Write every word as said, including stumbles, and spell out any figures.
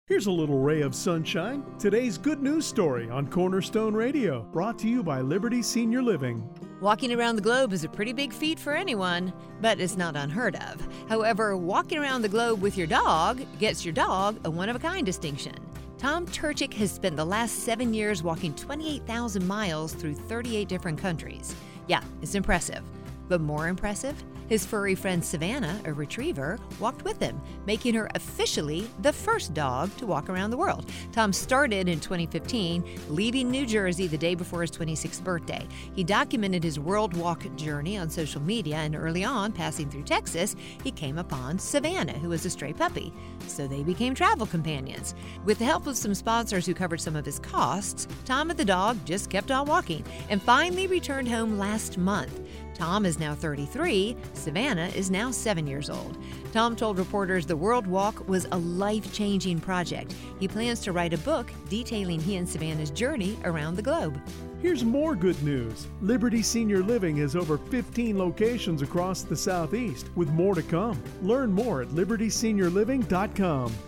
Here's a little ray of sunshine. Today's good news story on Cornerstone Radio, brought to you by Liberty Senior Living. Walking around the globe is a pretty big feat for anyone, but it's not unheard of. However, walking around the globe with your dog gets your dog a one-of-a-kind distinction. Tom Turchik has spent the last seven years walking twenty-eight thousand miles through thirty-eight different countries. Yeah, it's impressive. But more impressive? His furry friend Savannah, a retriever, walked with him, making her officially the first dog to walk around the world. Tom started in twenty fifteen, leaving New Jersey the day before his twenty-sixth birthday. He documented his world walk journey on social media, and early on, passing through Texas, he came upon Savannah, who was a stray puppy. So they became travel companions. With the help of some sponsors who covered some of his costs, Tom and the dog just kept on walking and finally returned home last month. Tom is now thirty-three. Savannah is now seven years old. Tom told reporters the World Walk was a life-changing project. He plans to write a book detailing he and Savannah's journey around the globe. Here's more good news. Liberty Senior Living has over fifteen locations across the Southeast, with more to come. Learn more at liberty senior living dot com.